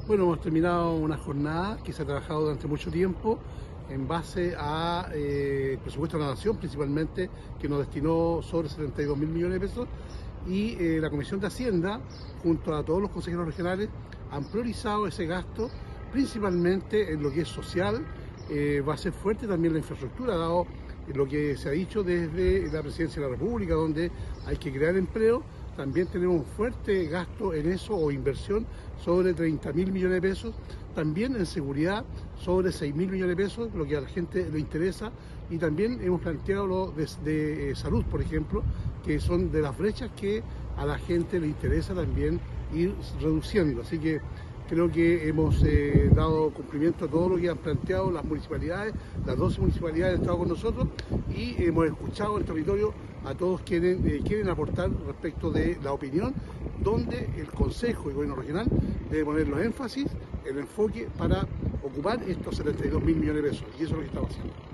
Bueno, hemos terminado una jornada que se ha trabajado durante mucho tiempo en base a presupuesto de la Nación, principalmente, que nos destinó sobre 72.000 millones de pesos, y la Comisión de Hacienda, junto a todos los consejeros regionales, han priorizado ese gasto, principalmente en lo que es social. Va a ser fuerte también la infraestructura, dado lo que se ha dicho desde la Presidencia de la República, donde hay que crear empleo. También tenemos un fuerte gasto en eso, o inversión, sobre 30.000 millones de pesos. También en seguridad, sobre 6.000 millones de pesos, lo que a la gente le interesa. Y también hemos planteado lo de salud, por ejemplo, que son de las brechas que a la gente le interesa también ir reduciendo. Así que creo que hemos dado cumplimiento a todo lo que han planteado las municipalidades. Las 12 municipalidades han estado con nosotros y hemos escuchado en el territorio a todos quienes quieren aportar respecto de la opinión, donde el Consejo y Gobierno Regional debe poner los énfasis, el enfoque para ocupar estos 72.000 millones de pesos, y eso es lo que estamos haciendo.